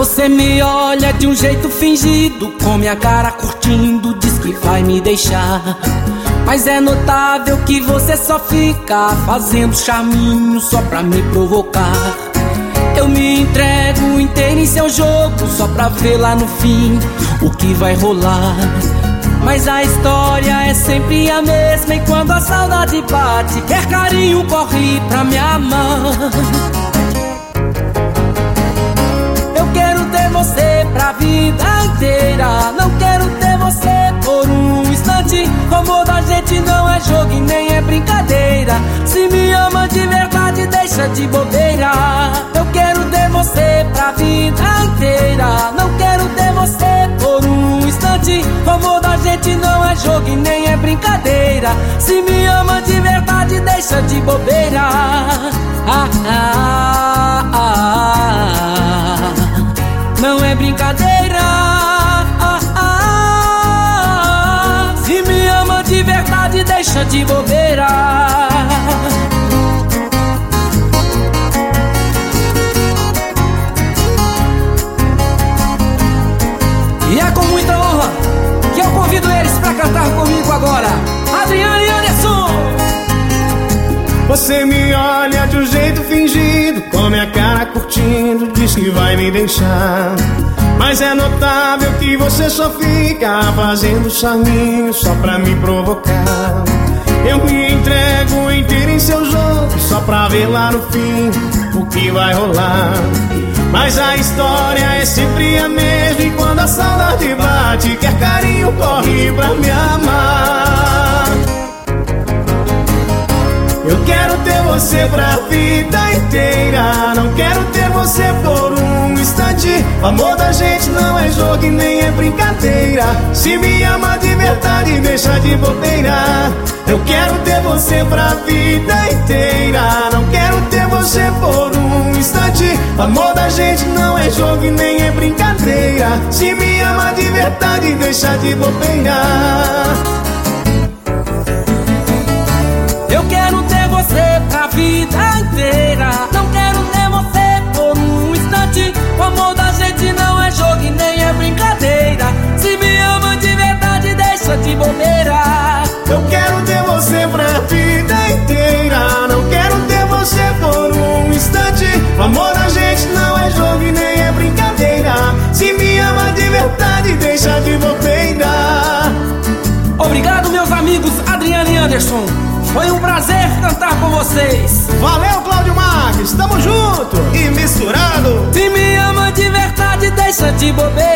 Você me olha de um jeito fingido, com minha cara curtindo, diz que vai me deixar. Mas é notável que você só fica fazendo charminho só pra me provocar. Eu me entrego inteiro em seu jogo, só pra ver lá no fim o que vai rolar. Mas a história é sempre a mesma, e quando a saudade bate, quer carinho, corre pra me amar. Eu quero ter você pra vida inteira, não quero ter você por um instante. O amor da gente não é jogo e nem é brincadeira. Se me ama de verdade, deixa de bobeira. Eu quero ter você pra vida inteira, não quero ter você por um instante. O amor da gente não é jogo e nem é brincadeira. Se me ama de verdade, deixa de bobeira. Não é brincadeira. Se me ama de verdade, deixa de bobeira. E é com muita honra que eu convido eles pra cantar comigo agora. Adriane e Anderson. Você me olha de um jeito fingido, com minha cara curtindo, diz que vai me deixar. Mas é notável que você só fica fazendo charminho só pra me provocar. Eu me entrego inteiro em seu jogo, só pra ver lá no fim o que vai rolar. Mas a história é sempre a mesma, e quando a saudade bate, quer carinho, corre pra me amar. Eu quero ter você pra vida inteira, não quero ter você por um instante. O amor da gente não é jogo e nem é brincadeira. Se me ama de verdade, deixa de bobeira. Eu quero ter você pra vida inteira, não quero ter você por um instante. O amor da gente não é jogo e nem é brincadeira. Se me ama de verdade, deixa de bobeira. Eu quero ter você pra vida inteira, não quero ter você por um instante. O amor da gente não é jogo e nem é brincadeira. Se me ama de verdade, deixa de bobeira. Eu quero ter você pra vida inteira, não quero ter você por um instante. O amor da gente não é jogo e nem é brincadeira. Se me ama de verdade, deixa de bobeira. Obrigado, meus amigos Adriane e Anderson. Foi um prazer cantar com vocês. Valeu, Cláudio Marques, tamo junto e misturado. Se me ama de verdade, deixa de bobeira.